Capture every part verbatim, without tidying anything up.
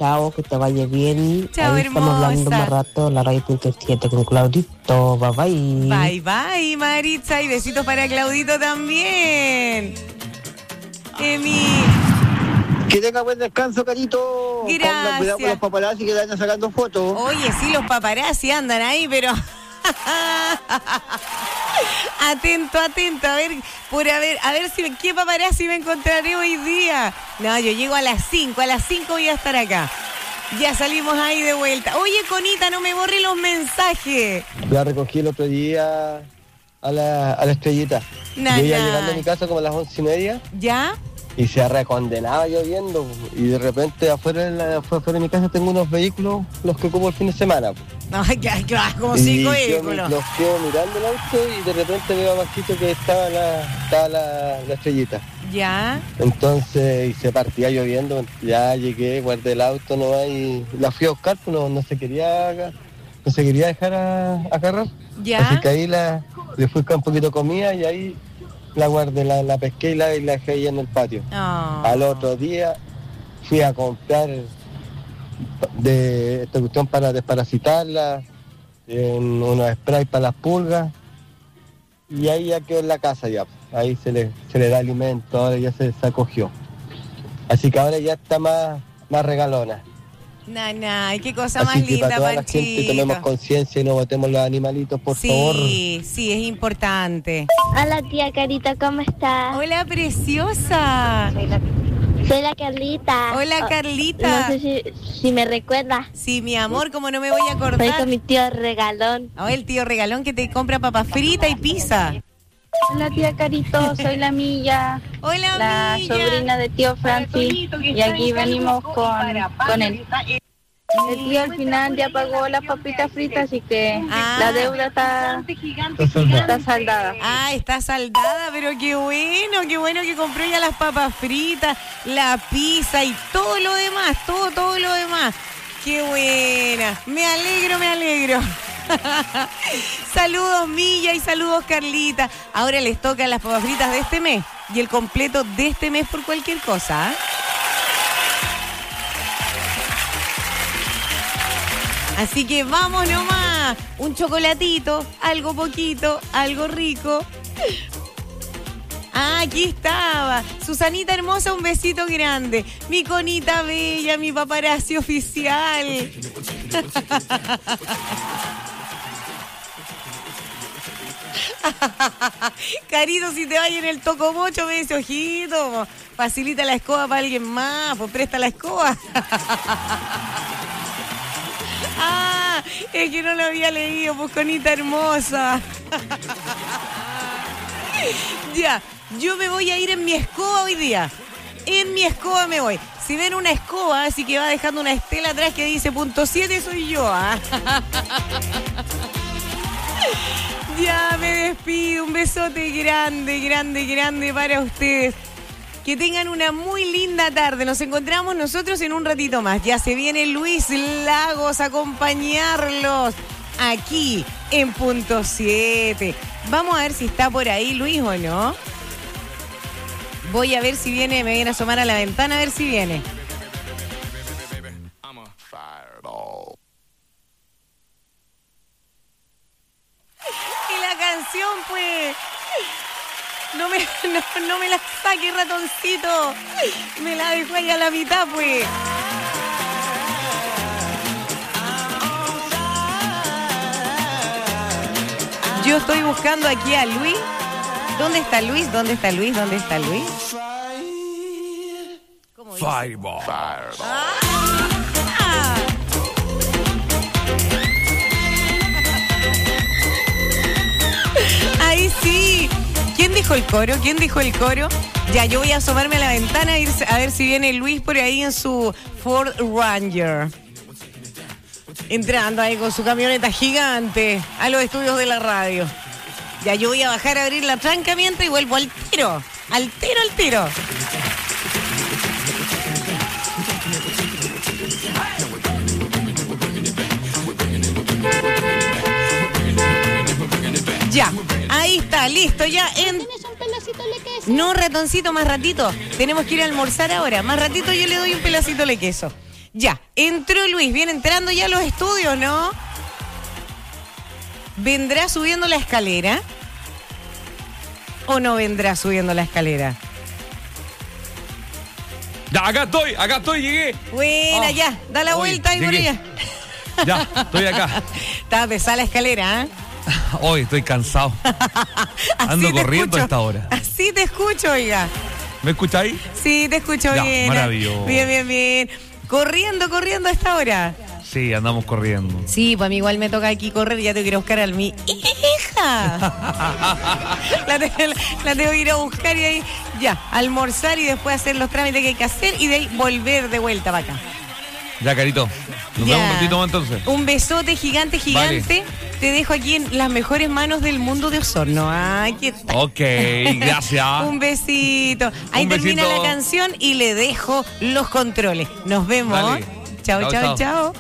chao, que te vaya bien. Chao, ahí hermosa. Estamos hablando más rato, la radio punto siete con Claudito. Bye bye. Bye bye, Maritza. Y besitos para Claudito también. Emi. Que tenga buen descanso, Carito. Gracias. Cuidado con los paparazzi que le andan sacando fotos. Oye, sí, los paparazzi andan ahí, pero... atento, atento, a ver, por a ver, a ver si qué paparazzi me encontraré hoy día. No, yo llego a las cinco, a las cinco voy a estar acá. Ya salimos ahí de vuelta. Oye, Conita, no me borre los mensajes. La recogí el otro día a la, a la estrellita. Nah, yo iba nah. llegando a mi casa como a las once y media. ¿Ya? Y se recondenaba lloviendo. Y de repente afuera de, la, afuera de mi casa tengo unos vehículos, los que ocupo el fin de semana. Ay, que, que vas como y cinco yo vehículos. Los quedo mirando el auto y de repente veo abajito que estaba la, estaba la, la estrellita. ¿Ya? Entonces, y se partía lloviendo, ya llegué, guardé el auto nomás y la fui a buscar, pues no, no se quería no se quería dejar a, a agarrar. ¿Ya? Así que ahí la, le fui con un poquito de comida y ahí la guardé, la, la pesqué y la, y la dejé ahí en el patio. Oh. Al otro día fui a comprar de esta cuestión para desparasitarla, en unos sprays para las pulgas, y ahí ya quedó en la casa ya. Ahí se le, se le da alimento, ahora ya se, se acogió. Así que ahora ya está más, más regalona. Nah, nah, qué cosa Así más que linda, para toda Panchito. la gente tomemos conciencia y no botemos los animalitos, por sí, favor. Sí, sí, es importante. Hola tía Carita, ¿cómo estás? Hola, preciosa. Soy la, soy la Carlita. Hola, Oh, Carlita. no sé si, si me recuerdas. Sí, mi amor, como no me voy a Soy acordar. con mi tío Regalón. Oh, el tío Regalón que te compra papas fritas y pizza. Hola tía Carito, soy la Milla, Hola, la Milla. sobrina de tío Francis, y aquí venimos con, con él. El tío al final ya pagó las papitas fritas, así que Ah. la deuda está, está saldada. Ah, está saldada, pero qué bueno, qué bueno que compró ya las papas fritas, la pizza y todo lo demás, todo, todo lo demás. Qué buena, me alegro, me alegro. Saludos Milla y saludos Carlita. Ahora les tocan las papas fritas de este mes y el completo de este mes por cualquier cosa, ¿eh? Así que vamos nomás, un chocolatito, algo poquito, algo rico. Ah, aquí estaba. Susanita hermosa, un besito grande. Mi Conita bella, mi paparazzi oficial. Carito, si te vayas en el tocomocho, me dice, ojito, facilita la escoba para alguien más, pues presta la escoba. Ah, es que no lo había leído, pues Conita hermosa. Ya, yo me voy a ir en mi escoba hoy día. En mi escoba me voy. Si ven una escoba, así que va dejando una estela atrás que dice punto siete, soy yo. ¿Ah? Ya me despido. Un besote grande, grande, grande para ustedes. Que tengan una muy linda tarde. Nos encontramos nosotros en un ratito más. Ya se viene Luis Lagos a acompañarlos aquí en punto siete. Vamos a ver si está por ahí Luis o no. Voy a ver si viene, me viene a asomar a la ventana a ver si viene. Y la canción, pues, no me, no, no me la saque, ratoncito. Me la dejó ahí a la mitad, pues. Yo estoy buscando aquí a Luis. ¿Dónde está Luis? ¿Dónde está Luis? ¿Dónde está Luis? ¿Cómo dice? Fireball. Ah. Ahí sí. ¿Quién dijo el coro? ¿Quién dijo el coro? Ya, yo voy a asomarme a la ventana a, ir, a ver si viene Luis por ahí en su Ford Ranger. Entrando ahí con su camioneta gigante a los estudios de la radio. Ya yo voy a bajar a abrir la tranca mientras y vuelvo al tiro. Al tiro, al tiro. Ya, ahí está, listo, ya. En... ¿Tienes un pedacito de queso? No, ratoncito, más ratito. Tenemos que ir a almorzar ahora. Más ratito yo le doy un pedacito de queso. Ya, entró Luis, viene entrando ya a los estudios, ¿no? ¿Vendrá subiendo la escalera? ¿O no vendrá subiendo la escalera? Ya, acá estoy, acá estoy, llegué. Buena, Oh, ya, da la hoy vuelta ahí por llegué. allá. Ya, estoy acá. Estaba pesada la escalera, ¿eh? Hoy estoy cansado. Ando te corriendo escucho. a esta hora. Así te escucho, oiga. ¿Me escucháis? Sí, te escucho Ya, bien. maravilloso. Bien, bien, bien. Corriendo, corriendo a esta hora. Sí, andamos corriendo. Sí, pues a mí igual me toca aquí correr, ya tengo que ir a buscar a mi hija. la, te- la tengo que ir a buscar y ahí ya, almorzar y después hacer los trámites que hay que hacer y de ahí volver de vuelta para acá. Ya, Carito. Nos Ya. vemos un ratito más entonces. Un besote gigante, gigante. Te dejo aquí en las mejores manos del mundo de Osorno. Ay, qué tal. Ok, gracias. Un besito. Ahí Un termina besito. la canción y le dejo los controles. Nos vemos. Dale. Chao, chao, Chao, chao.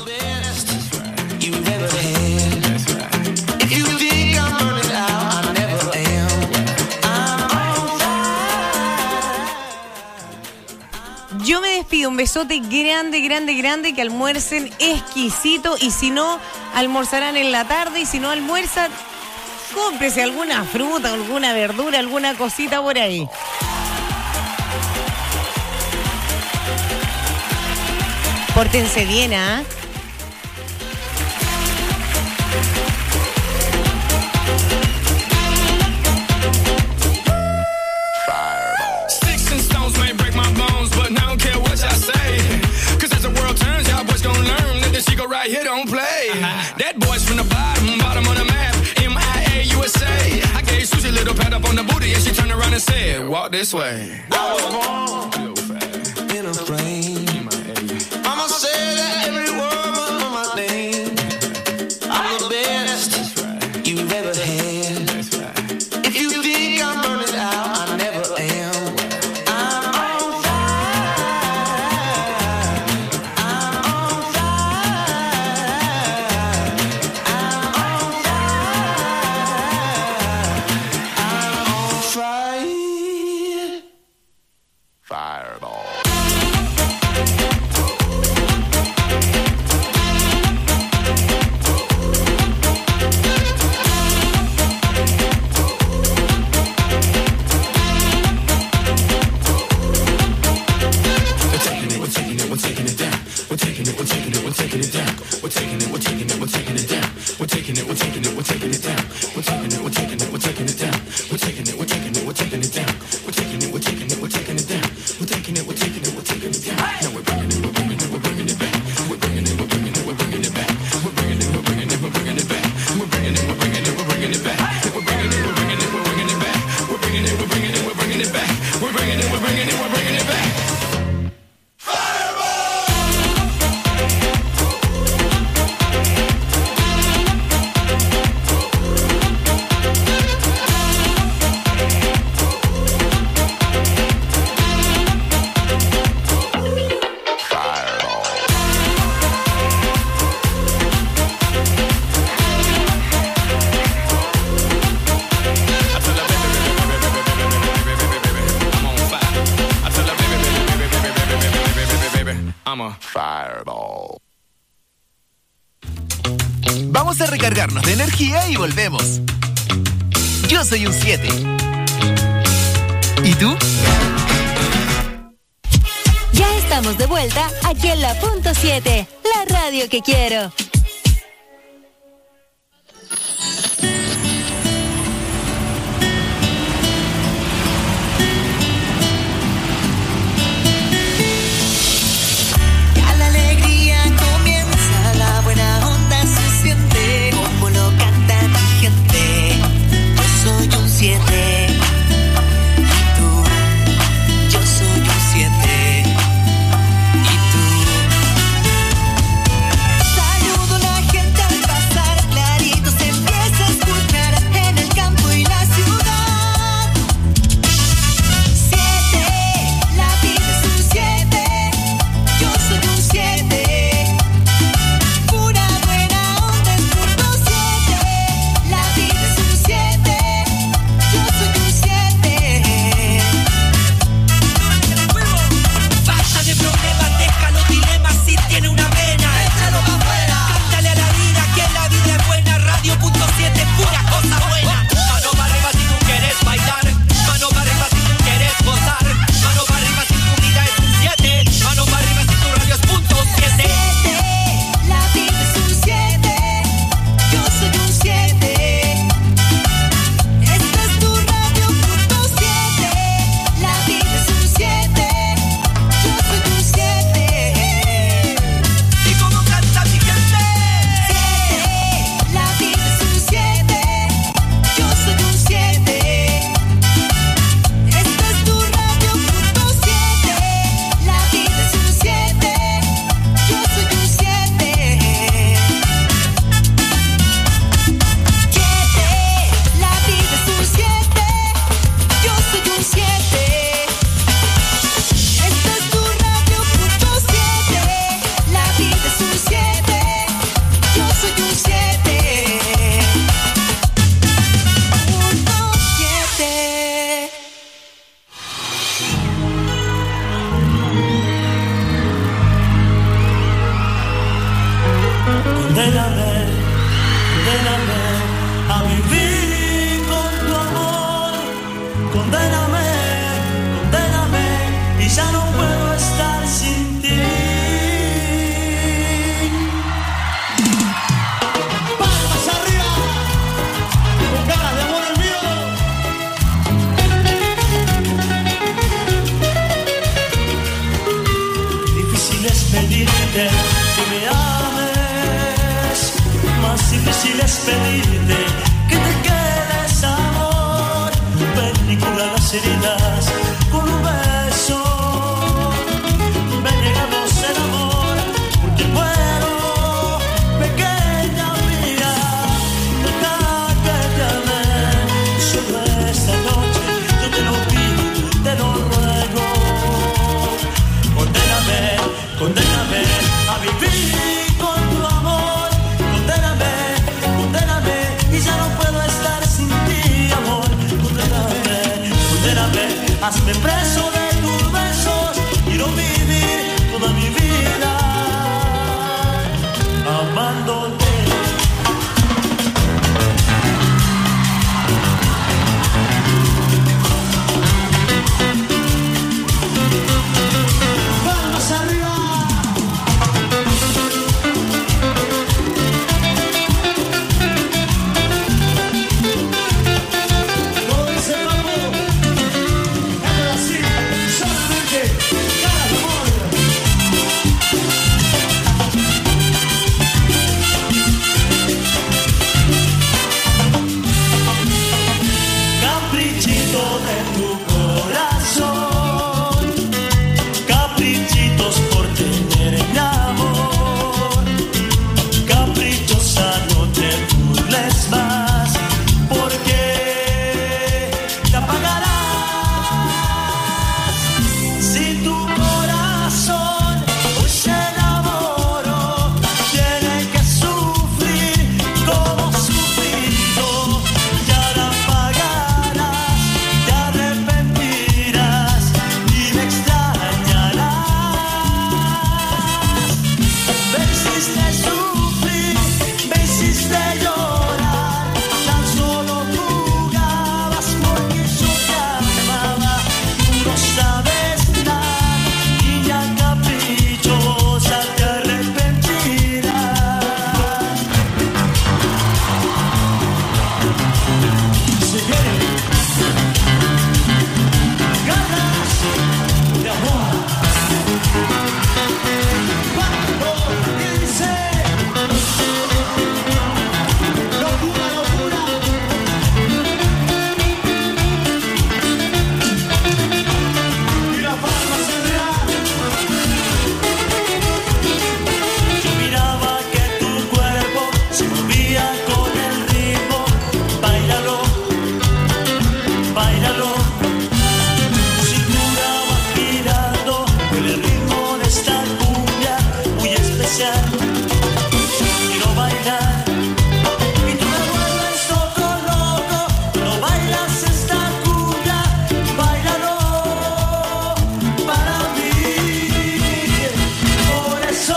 Yo me despido, un besote grande, grande, grande, que almuercen exquisito y si no, almorzarán en la tarde y si no almuerzan, cómprese alguna fruta, alguna verdura, alguna cosita por ahí. Pórtense bien, ¿ah? Sticks and stones may break my bones, but I don't care what y'all say. Cause as the world turns, y'all boys gon' learn that this shit go right here don't play. That boy's from the bottom, bottom of the map, M I A U S A. I gave Susie a little pat up on the booty and she turned around and said, walk this way. I was born in a frame. I'ma say that every word of my name. I'm the best you've ever had. If you think I'm burning out, I never am. I'm on fire. I'm on fire. I'm on fire. I'm on fire. Fireball. Vamos a recargarnos de energía y volvemos. Yo soy un siete. ¿Y tú? Ya estamos de vuelta aquí en la punto siete, la radio que quiero. Ya la alegría comienza, la buena onda se siente, como lo canta mi gente. Yo soy un siete, y tú, yo soy un siete, y tú. Salud. Condéname, condéname a vivir con tu amor. Condéname, condéname y ya no puedo estar sin ti. Palmas arriba, con ganas de amor el mío. Difícil es pedirte que me ames, más difícil es pedirte que te quedes, amor. Ven y cura las heridas con un beso. Ven, llegamos el amor, porque muero, pequeña mía. Deja que te ame, solo esta noche yo te lo pido, te lo ruego. Condéname, condéname a vivir con tu amor. Condéname, condéname y ya no puedo estar sin ti, amor. Condéname, condéname, hazme preso de tus besos. Quiero vivir toda mi vida amándote. Palmas arriba. Como dice Paco, cántala así, solamente ganas de amor. Caprichito de tu corazón, caprichitos por tener mi amor. Caprichosa, no te burles más, porque te apagarás. Si tu corazón hoy se enamoró, tiene que sufrir como sufrido. Ya la pagarás, te arrepentirás y me extrañarás. Me hiciste sufrir, me hiciste llorar, tan solo jugabas porque yo te amaba. Tú no sabes nada, niña caprichosa, te arrepentirás. Se viene ganas de amor. Cuando dice locura, locura. Y la palma se real. Yo miraba que tu cuerpo se movía con el ritmo. Báilalo, báilalo. Tu cintura va girando con el ritmo de esta cumbia muy especial. Quiero bailar y tú me vuelves loco, loco. No bailas esta cumbia, báilalo para mí. Por eso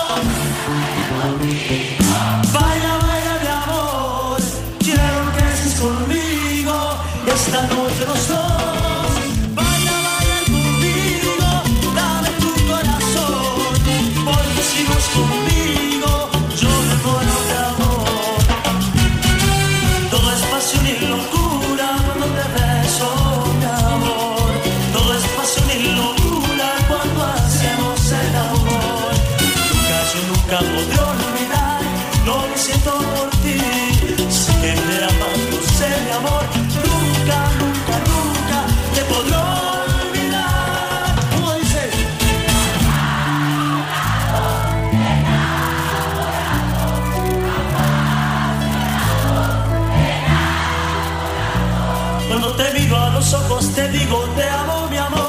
baila, baila de amor. Quiero que estés conmigo esta noche los dos. Baila, baila conmigo, dame tu corazón, porque si no es conmigo yo me muero de amor. Todo es pasión y locura cuando te beso, mi amor. Todo es pasión y locura cuando hacemos el amor. Nunca, yo nunca podré olvidar lo que siento por ti. Sé que me amas, no sé, mi amor. Nunca, nunca, nunca te podré olvidar. ¿Cómo dice? Cuando te miro a los ojos te digo te amo, mi amor.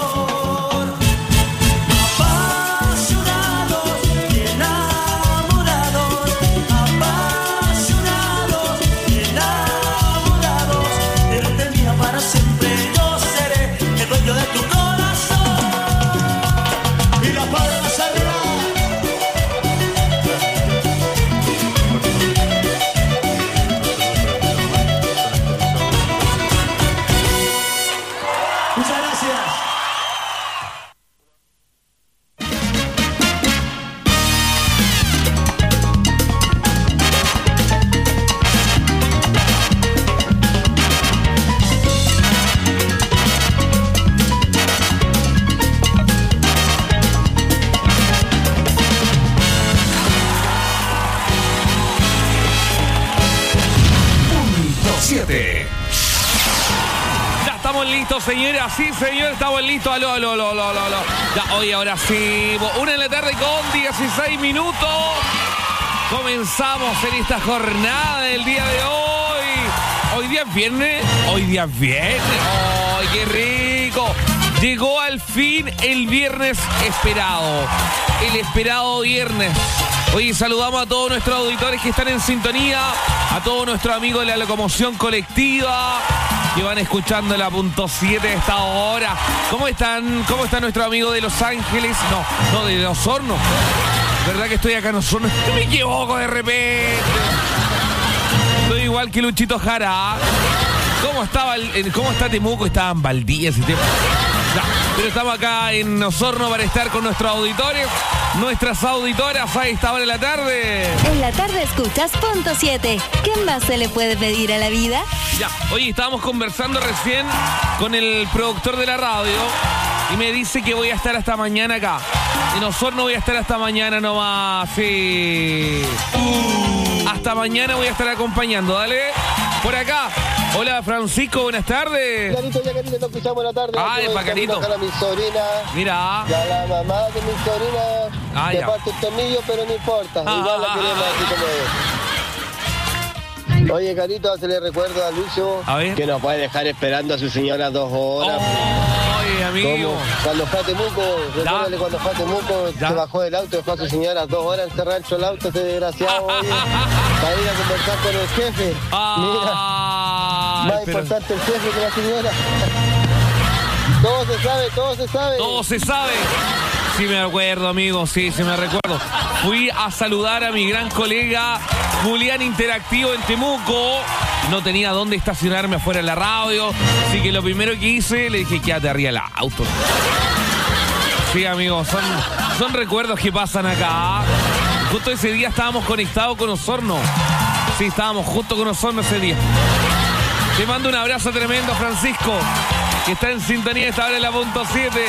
Apasionados y enamorados, apasionados y enamorados. Eres mía para siempre, yo seré el dueño de tu corazón. Y la palma arriba. siete. Ya estamos listos, señora. Sí, señor, estamos listos. Aló, aló, aló, aló, aló. Ya, hoy, ahora sí. Una de la tarde con dieciséis minutos. Comenzamos en esta jornada del día de hoy. Hoy día es viernes. Hoy día es viernes. ¡Ay, qué rico! Llegó al fin el viernes esperado. El esperado viernes. Hoy saludamos a todos nuestros auditores que están en sintonía, a todos nuestros amigos de la locomoción colectiva que van escuchando la punto siete a esta hora. ¿Cómo están? ¿Cómo está nuestro amigo de Los Ángeles? No, no, de Osorno. ¿Verdad que estoy acá en Osorno? Me equivoco de repente. Estoy igual que Luchito Jara. ¿Cómo estaba el, cómo está Temuco? Estaban Valdías y Temuco. No, pero estamos acá en Osorno para estar con nuestros auditores, nuestras auditoras a esta hora de la tarde. En la tarde escuchas punto siete. ¿Qué más se le puede pedir a la vida? Ya, oye, estábamos conversando recién con el productor de la radio y me dice que voy a estar hasta mañana acá. En Osorno voy a estar hasta mañana nomás, sí. Uh. Hasta mañana voy a estar acompañando, dale. Por acá. Hola, Francisco, buenas tardes. Carito, ya Carito, nos escuchamos la tarde. Ay, pa' Carito. A mi sobrina. Mira. Y a la mamá de mi sobrina. Ah, le ya. falta un tornillo, pero no importa. Ah, Igual la ah, queremos ah, así como es. Oye, Carito, se le recuerdo a Lucho a ver. que no puede dejar esperando a su señora dos horas. Oye, amigo. Como cuando fue a Temuco, recuérdale cuando fue a Temuco, ya. se bajó del auto, dejó a su señora dos horas encerrada dentro del auto, ese desgraciado, oye, para ir a conversar con el jefe. Ah, Mira, más pero... importante el jefe que la señora. Todo se sabe, todo se sabe. Todo se sabe. Sí me acuerdo, amigo, sí, sí me recuerdo. Fui a saludar a mi gran colega Julián Interactivo en Temuco. No tenía dónde estacionarme afuera de la radio, así que lo primero que hice, le dije, quédate arriba del auto. Sí, amigo, son, son recuerdos que pasan acá. Justo ese día estábamos conectados con Osorno. Sí, estábamos justo con Osorno ese día. Te mando un abrazo tremendo, Francisco, que está en sintonía esta hora en la punto siete.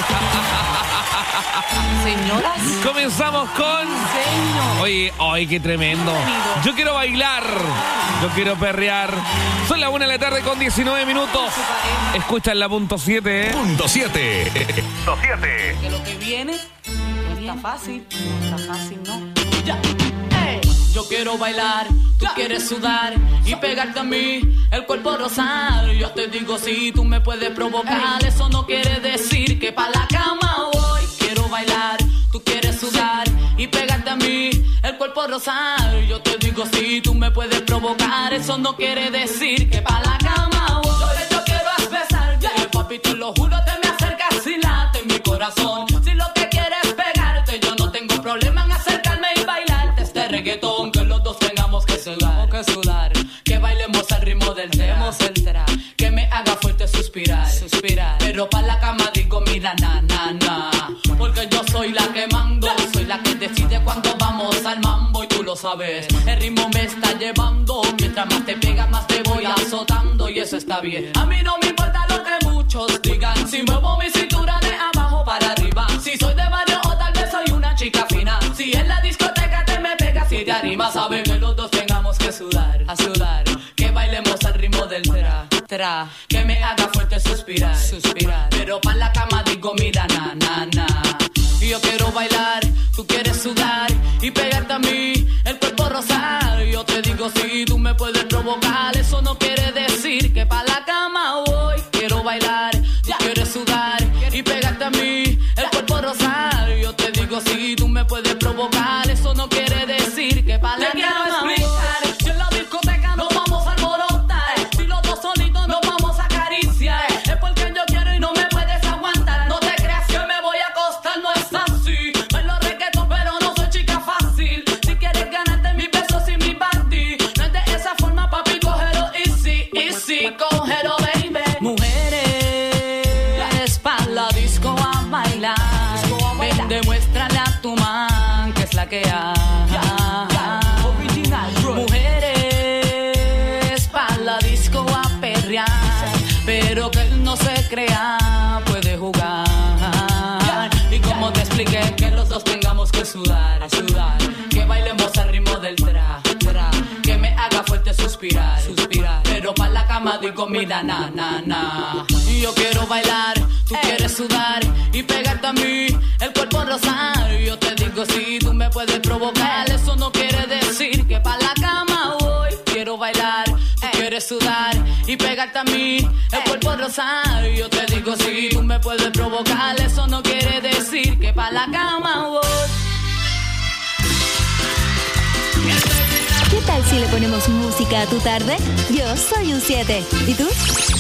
Señoras. Comenzamos con... Señor. Oye, ay, qué tremendo. Yo quiero bailar. Yo quiero perrear. Son las una de la tarde con diecinueve minutos. Escuchan la punto siete, ¿eh? Punto siete. Punto siete. Que lo que viene no está fácil. No está fácil, ¿no? Ya. Hey. Yo quiero bailar, tú quieres sudar y pegarte a mí el cuerpo rosado. Yo te digo si tú me puedes provocar, eso no quiere decir que pa' la cama voy. Quiero bailar, tú quieres sudar y pegarte a mí el cuerpo rosado. Yo te digo si tú me puedes provocar, eso no quiere decir que pa' la cama voy. Lo que yo quiero es besarte, papi, te lo juro, te me acercas y late mi corazón. Si lo que quieres es pegarte, yo no tengo problema en acercarme y bailarte este reggaetón, que los dos tengamos que sudar, que sudar, que bailemos al ritmo del tema, el tra, que me haga fuerte suspirar, suspirar, pero pa' la cama digo mira na na na, porque yo soy la que mando, soy la que decide cuando vamos al mambo y tú lo sabes, el ritmo me está llevando, mientras más te pegas más te voy azotando y eso está bien, a mí no me importa lo que muchos digan, si muevo mi cintura de abajo para arriba, si soy de barrio o tal vez soy una chica fina, si en la discoteca te me pegas y te animas, saben que los dos tengamos que sudar, a sudar, que bailemos al ritmo del tra, tra, que me haga fuerte suspirar, suspirar, pero pa' la cama digo mira na na na, y yo quiero bailar, tú quieres sudar y pegarte a mí el cuerpo rosado, yo te digo si tú me puedes provocar, eso no quiere decir que pa' la cama voy, quiero bailar, tú quieres sudar y pegarte a mí el cuerpo rosado, yo te digo si tú me puedes provocar, eso no quiere decir que pa' la cama voy. Si en la discoteca nos vamos a alborotar, si los dos solitos nos vamos a acariciar, es porque yo quiero y no me puedes aguantar, no te creas que me voy a acostar, no es así, bailo reggaetón pero no soy chica fácil, si quieres ganarte mis besos y mi body, no es de esa forma papi, cógelo easy, easy, cógelo baby. Mujeres pa' la disco a bailar, ven demuéstrale a tu man que es la que hay. Mujeres pa' la disco a perrear, pero que él no se crea, puede jugar. Y como te expliqué, que los dos tengamos que sudar, a sudar, que bailemos al ritmo del tra, tra, que me haga fuerte suspirar, suspirar, pero pa' la cama más de comida, na, na, na. Y yo quiero bailar, tú quieres sudar y pegarte a mí el cuerpo rosado. Y yo te digo si tú me puedes provocar, eso no quiere decir que pa' la cama voy. Quiero bailar, tú quieres sudar y pegarte a mí el cuerpo rosado. Y yo te digo si tú me puedes provocar, eso no quiere decir que pa' la cama voy. ¿Qué tal si le ponemos música a tu tarde? Yo soy un siete. ¿Y tú?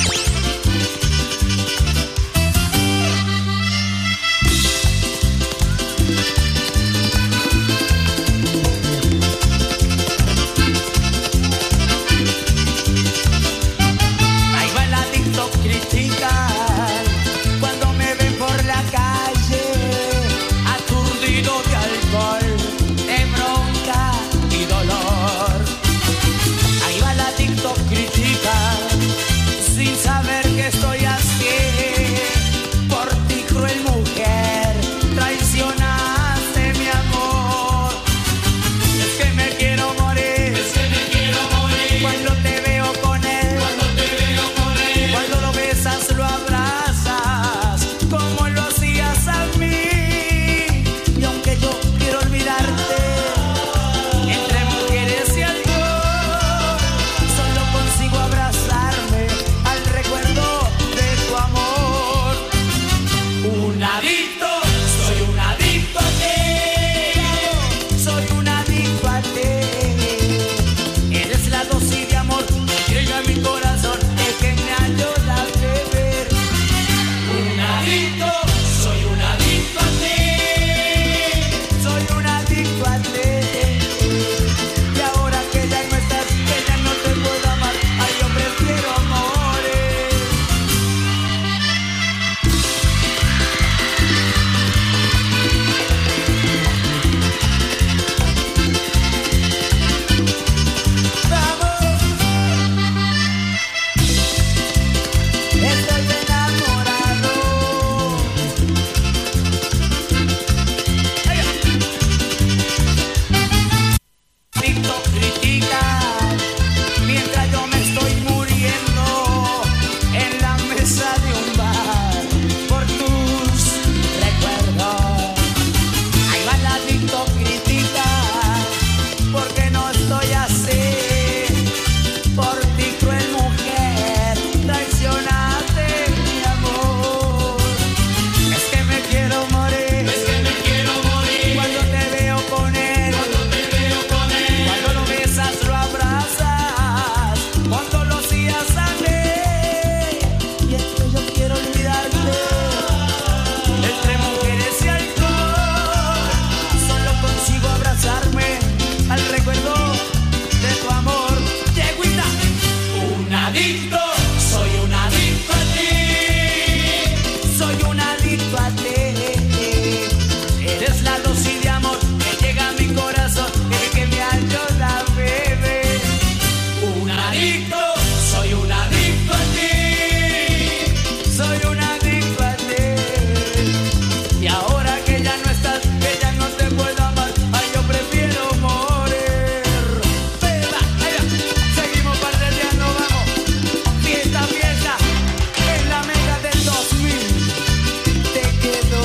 Ahí va el adicto criticar cuando me ven por la calle, aturdido de alcohol, de bronca y dolor. Ahí va el adicto criticar sin saber que estoy así. Por ti, cruel mujer, traicionaste mi amor. Es que me quiero morir, es que me quiero morir. Cuando te veo con él, cuando te veo con él. Cuando lo besas, lo abrazas, como lo hacías a mí. Y aunque yo quiero olvidarte, entre mujeres y alcohol, solo consigo abrazarme al recuerdo de tu amor. Un adicto, soy un adicto a ti. Soy un adicto a ti. Eres la dosis de amor que llega a mi corazón, el que me ayuda a beber. Un adicto, soy un adicto a ti. Soy un adicto a ti. Y ahora que ya no estás, que ya no te puedo amar, ay, yo prefiero morir. Vamos, estoy enamorado. Adicto critica mientras yo me estoy muriendo en la mesa de un bar por tus recuerdos. Ahí va el adicto critica porque no estoy así. Por ti, cruel mujer, traicionaste mi amor. Es que me quiero morir, es que me quiero morir. Cuando te veo con él, cuando te veo con él. Cuando lo besas, lo abrazas, cuando lo hacías a mí. Y es que yo quiero olvidarte, entre mujeres y alcohol, solo consigo abrazarme al recuerdo de tu amor. Yeguita, un adicto, soy un adicto a ti. Soy un adicto a ti. Eres la dosis de amor que llega a mi corazón, el que me ayuda a beber. Un adicto, soy un adicto a ti. Soy un adicto a ti. Y ahora que ya no estás, que ya no te puedo amar, ay, yo prefiero morir. Beba, ahí va. Seguimos pardeteando, vamos. Fiesta, fiesta, en la mega del dos mil. Te quedó.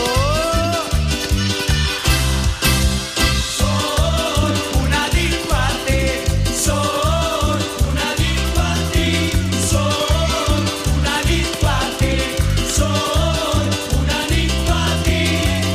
Soy un adicto a ti. Soy un adicto a ti. Soy un adicto a ti. Soy un adicto a ti.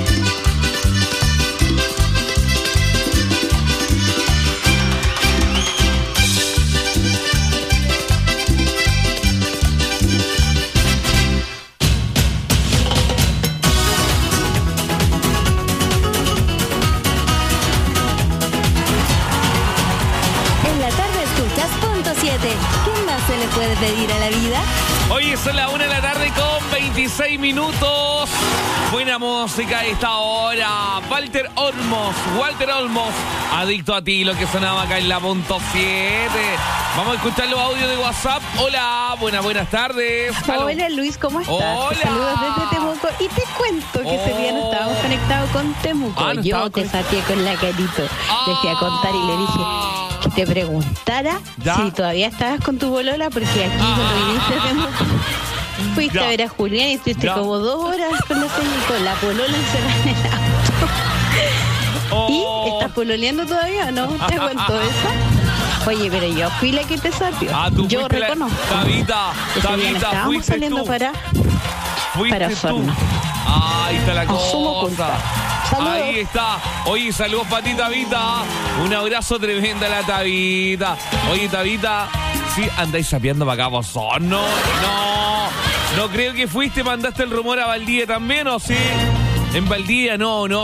En la tarde escuchas punto siete. ¿Qué más se le puede pedir a la vida? Hoy son las una de la tarde con veintiséis minutos. Buena música a esta hora. Walter Olmos, Walter Olmos, adicto a ti, lo que sonaba acá en la punto siete. Vamos a escuchar los audios de WhatsApp. Hola, buenas, buenas tardes. Hola, Aló. Luis, ¿cómo estás? Hola. Saludos desde Temuco. Y te cuento que ese día no estábamos conectados con Temuco. Ah, no Yo estaba te con- saqué con la carito. Le fui a contar y le dije, que te preguntara ¿Ya? si todavía estabas con tu bolola, porque aquí cuando viniste a Temuco, fuiste Ya. a ver a Julián y estuviste Ya. como dos horas con la señora, con la polola encerrada en el auto. Oh. ¿Y estás pololeando todavía o no? ¿Te cuento eso? Oye, pero yo fui la que te sapió. Ah, tú yo fuiste la- reconozco. Tabita, Ese día no Tabita, estábamos fuiste saliendo tú. para, Fuiste para tú. Osorno. Ahí está la Asumo culpa. cosa. Saludos. Ahí está. Oye, saludos para ti, Tabita. Un abrazo tremendo a la Tabita. Oye, Tabita, sí, andáis sapeando para acá, vos. No, no. No creo que fuiste, mandaste el rumor a Valdivia también, ¿o sí? En Valdivia, no, no.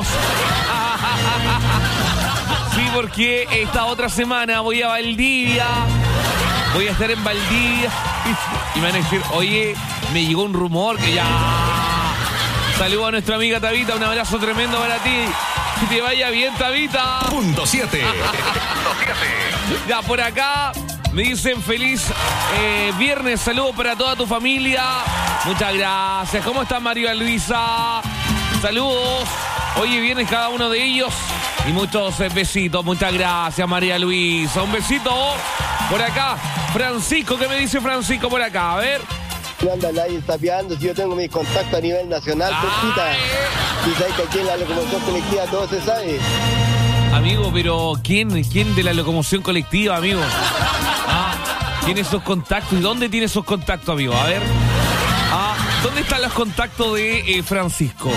Sí, porque esta otra semana voy a Valdivia. Voy a estar en Valdivia. Y me van a decir, oye, me llegó un rumor que ya... Saludos a nuestra amiga Tabita, un abrazo tremendo para ti. Que te vaya bien, Tabita. Punto siete. Ya, por acá me dicen feliz eh, viernes, saludos para toda tu familia. Muchas gracias. ¿Cómo está María Luisa? Saludos. Oye, vienes cada uno de ellos. Y muchos eh, besitos. Muchas gracias, María Luisa. Un besito por acá. Francisco, ¿qué me dice Francisco por acá? A ver. ¿Qué anda nadie sapeando? Si yo tengo mis contactos a nivel nacional, Pepita. Y sabes que aquí en la locomoción colectiva todo se sabe. Amigo, pero ¿quién, quién de la locomoción colectiva, amigo? Ah, ¿tiene esos contactos? ¿Y dónde tiene esos contactos, amigo? A ver. Ah, ¿dónde están los contactos de eh, Francisco?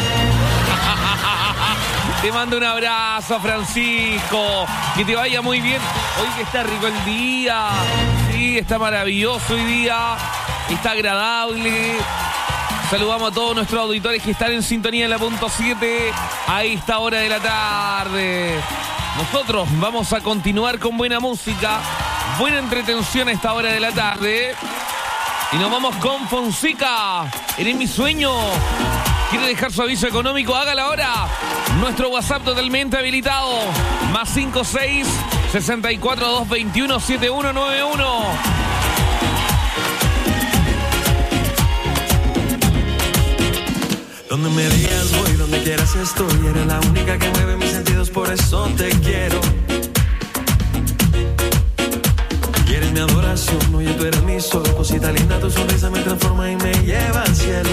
Te mando un abrazo, Francisco. Que te vaya muy bien. Hoy que está rico el día. Sí, está maravilloso hoy día. Está agradable. Saludamos a todos nuestros auditores que están en sintonía en la punto siete a esta hora de la tarde. Nosotros vamos a continuar con buena música, buena entretención a esta hora de la tarde. Y nos vamos con Fonseca. Eres mi sueño. ¿Quiere dejar su aviso económico? Hágalo ahora. Nuestro WhatsApp totalmente habilitado. Más cinco seis, sesenta y cuatro, doscientos veintiuno, setenta y uno noventa y uno. Donde me digas voy, donde quieras estoy. Eres la única que mueve mis sentidos, por eso te quiero. Y eres mi adoración, oye, tú eres mi sol. Cosita linda, tu sonrisa me transforma y me lleva al cielo.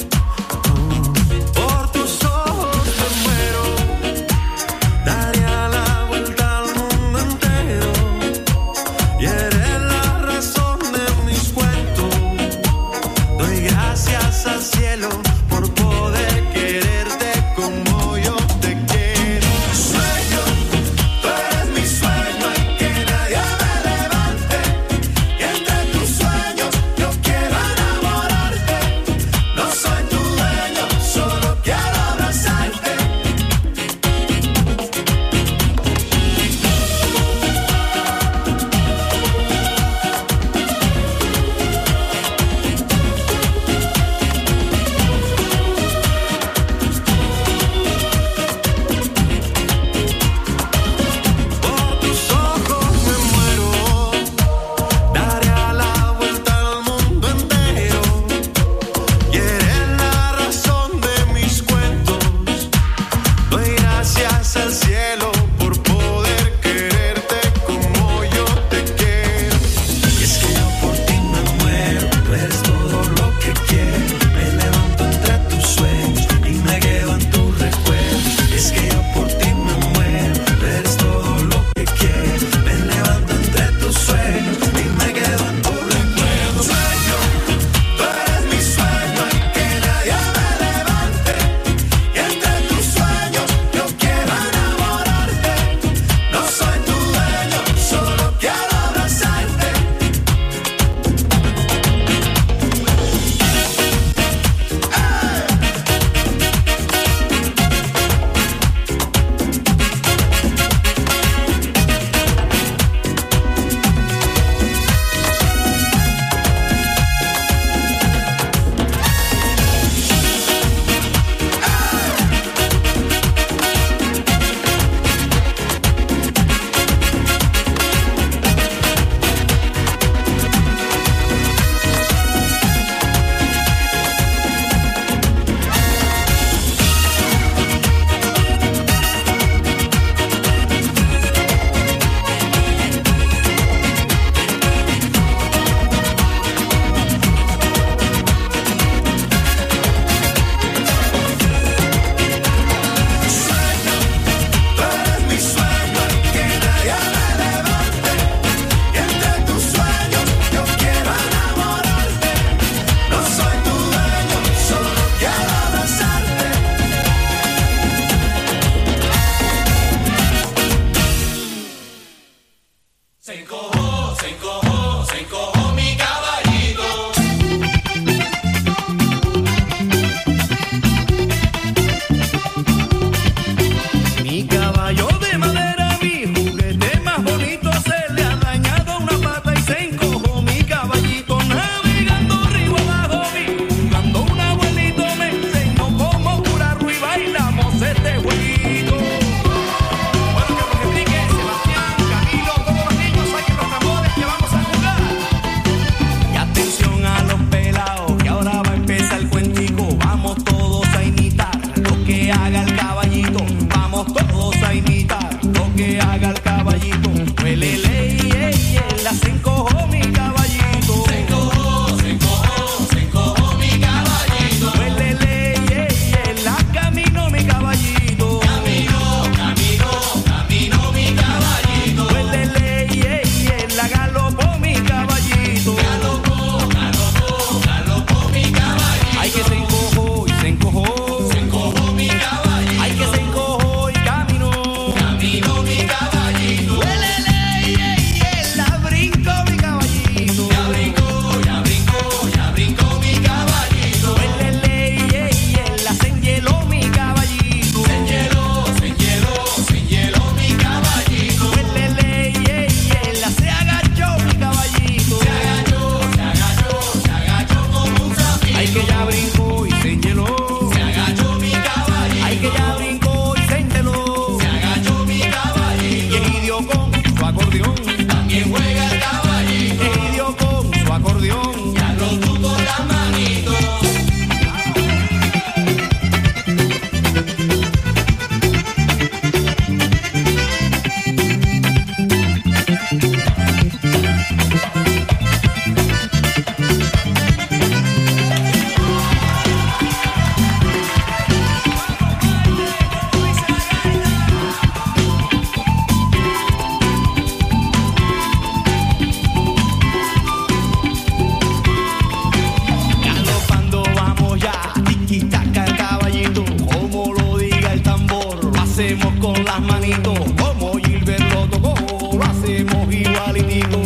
Por tus ojos me muero. Daría la vuelta al mundo entero. Y eres la razón de mis cuentos. Doy gracias al cielo por poder quererte como yo te quiero. Sueño Se encojó, se encojó, se encojó mi caballito. Mi caballo de madera, mi juguete más bonito, se le ha dañado una pata y se encojó mi caballito. Navegando río abajo, vi, dando un abuelito me enseñó cómo curarlo y bailamos este jueguito. Bueno, que nos explique Sebastián, Camilo, todos los niños, saquen los tambores que vamos a jugar. Y atención a los pelados, que ahora va a empezar el cuentico. Vamos todos a imitar lo que haga el caballito. Vamos todos a imitar lo que haga el caballito. Huelele, ey, ey, la se encojó mi caballito. Se encojó, se encojó, se encojó mi caballito. Huelele, ey, ey, la caminó mi caballito. Caminó, caminó, caminó mi caballito. Huelele, ey, ey, la galopó mi caballito. Galopó, galopó, galopó mi caballito. Ay, que se encojó y se encojó. Se encojó mi caballito. Ay, que se encojó y caminó. Caminó mi caballito. Huelele, ey, ey, la brincó mi caballito. Ya brincó, ya brincó, ya brincó mi caballito. Huelele, ey, ey, la se enhieló mi caballito. Se enhieló, se enhieló, se enhieló mi caballito. Huelele, ey, ey, la se agachó mi caballito. Se agachó, se agachó, se agachó como un sapito. Ay, que ya brincó y se enhieló. Se agachó mi caballito. Ay, que ya brincó y se enhieló. Se agachó mi caballito. Y Egidio con su acordeón. También juega el caballito. Egidio con su acordeón. Ya lo tú con las manitos. Galopando vamos ya, tiki taca el caballito, como lo diga el tambor, lo hacemos con las manitos, como Gilbert lo tocó, lo hacemos igualitito.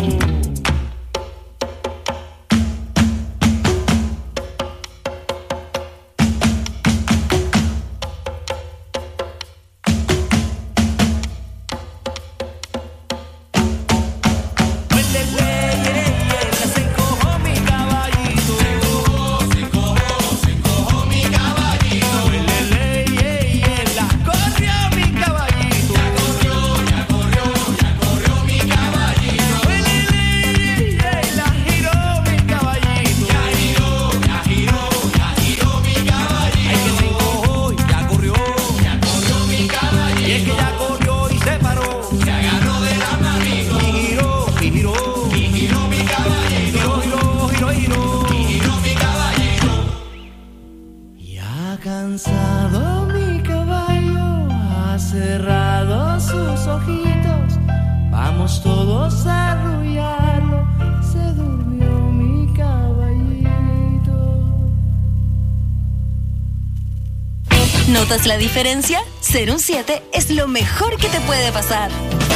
Huelele, ey, ey, la se encojó mi caballito. Se encojó, se encojó, se encojó mi caballito. Huelele, ey, ey, ey, la corrió mi caballito. Ya corrió, ya corrió, ya corrió mi caballito. Huelele, ey, ey, la giró mi caballito. Ya giró, ya giró, ya giró mi caballito. Ay, que se encojó y ya corrió. Ya corrió mi caballito. Y es que ya corrió y se paró. Se agarró de la manito. Y giró, y giró. Y giró mi caballito. Giró, giró, giró, giró. Y giró mi caballito. Ya cansado mi caballo ha cerrado sus ojitos. Vamos todos a arrullarlo. Se durmió mi caballito. ¿Notas la diferencia? Ser un siete es lo mejor que te puede pasar.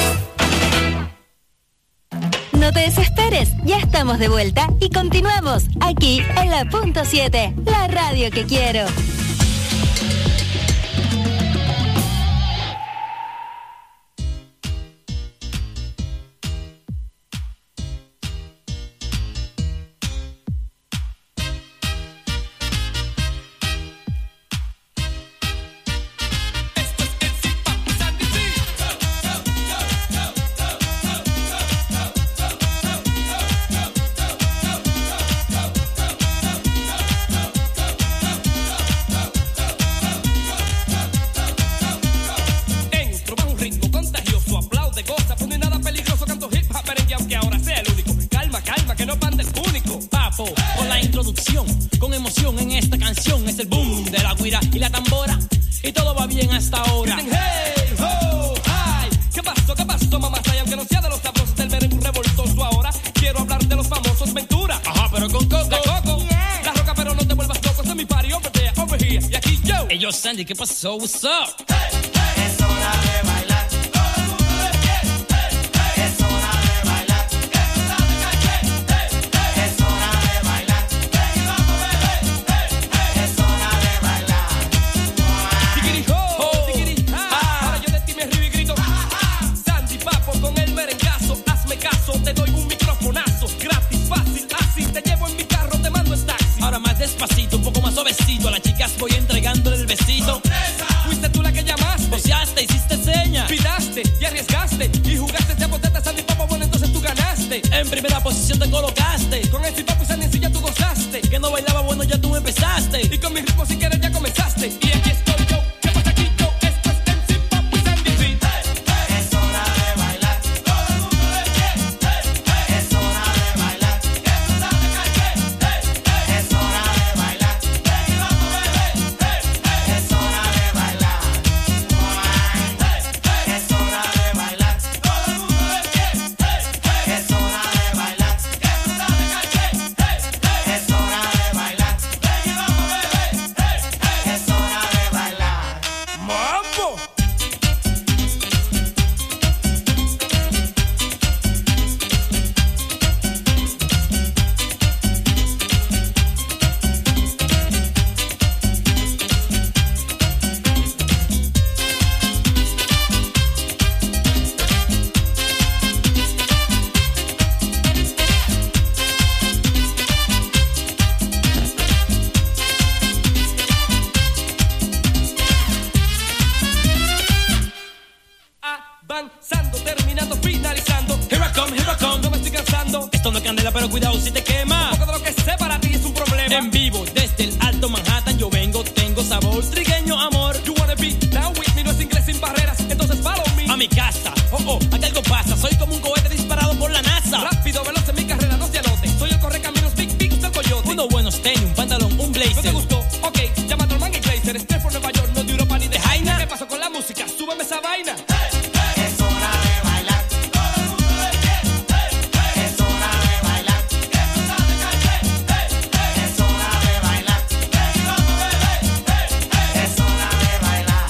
No te desesperes, ya estamos de vuelta y continuamos aquí en la punto siete, la radio que quiero. Entro bajo un ritmo contagioso, aplaude, goza, pone nada peligroso, canto hip hop, merengue, aunque ahora sea el único. Calma, calma, que no panda el único. Papo, con la introducción, con emoción en esta canción, es el boom de la guira y la tambora, y todo va bien hasta ahora. Dicen, hey, ho, ay, ¿qué pasó, qué pasó, mamá? Y aunque no sea de los sabrosos del merengue revoltoso ahora, quiero hablar de los famosos Ventura. Ajá, pero con Coco. La Coco, yeah. La Roca, pero no te vuelvas loco, este es mi party, over there, over here, y aquí yo. Hey, yo, Sandy, ¿qué pasó? What's up? Hey, hey. Es hora de bailar. Todo el mundo de pie. Hey, hey. Es hora de bailar. bajaste. En primera posición te colocaste. Con el Papo y Sandy sí ya tú gozaste. Que no bailaba bueno ya tú empezaste. Y con mi ritmo si quieres ya comenzaste. Y aquí estoy yo. ¿Qué pasa aquí yo? Esto es M C Papo y Sandy sí. Es hora de bailar, todo el mundo de pie. Es hora de bailar, que tú sabes que hay que. Es hora de bailar, ven y vamos bebé. Es hora de bailar, es hora de bailar, todo el mundo de pie. Es hora de bailar, que tú sabes que hay que. Es hora de bailar, ven y vamos bebé. Es hora de bailar. ¡Mambo! Avanzando, terminando, finalizando. Here I come, here I come, no me estoy cansando. Esto no es candela, pero cuidado si te quema. Porque de lo que sé para ti es un problema. En vivo, desde el Alto Manhattan, yo vengo, tengo sabor, trigueño amor. You wanna be down with me, no es inglés sin barreras, entonces follow me. A mi casa, oh oh, aquí algo pasa, soy como un cohete disparado por la NASA. Rápido, veloz en mi carrera, no se anote. Soy el correcaminos, big, big, usted el coyote. Unos buenos tenis, un pantalón, un blazer. ¿No te gustó? Ok, llama a Norman y Glazer. Estoy por Nueva York, no de Europa ni de Jaina. ¿Qué pasó con la música? Súbeme esa vaina. Es hora de bailar, todo el mundo de pie. Es hora de bailar, que tú sabes que hay que. Es hora de bailar, ven y vamos bebé. Es hora de bailar.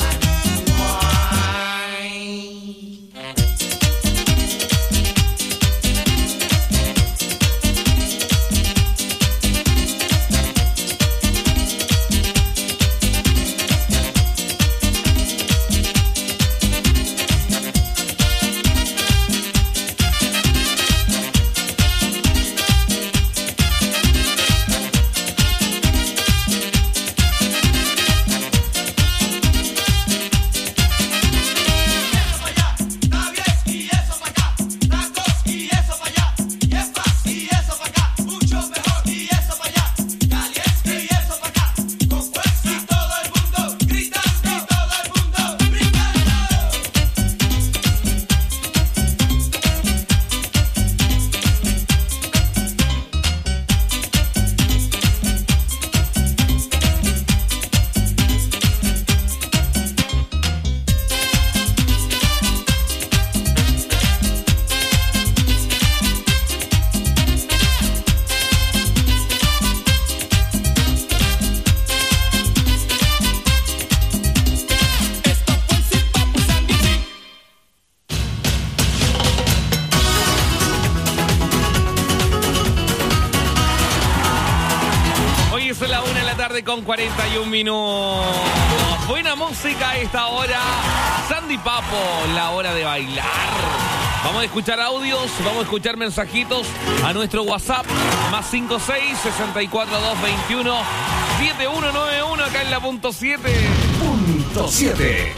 Con cuarenta y un minutos. Buena música a esta hora. Sandy Papo, la hora de bailar. Vamos a escuchar audios, vamos a escuchar mensajitos a nuestro WhatsApp. Más cinco seis, sesenta y cuatro, dos veintiuno, setenta y uno noventa y uno acá en la punto siete. Punto siete.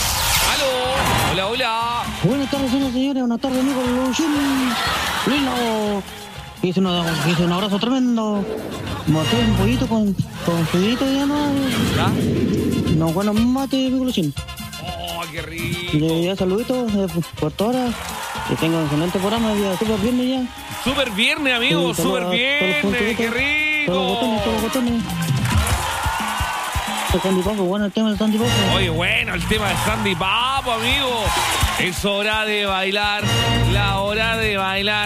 Aló. Hola, hola. Buenas tardes, señores, señores. Buenas tardes, amigos. Luchín. Lilo. Hice, una, hice un abrazo tremendo. Maté un pollito con, con juguito y no. ¿Ya? No, bueno, mate, amigo Luchín. Oh, qué rico. Y ya saluditos eh, por todas horas. Que tengan un excelente programa. Ya súper viernes ya. Súper viernes, amigo. Sí, súper todo- viernes. todo el Qué puntito, rico. Todos los botones, todos los botones. El Sandy Papo, bueno el tema del Sandy Papo. Oye, bueno, el tema de Sandy Papo, amigo. Es hora de bailar. La hora de bailar.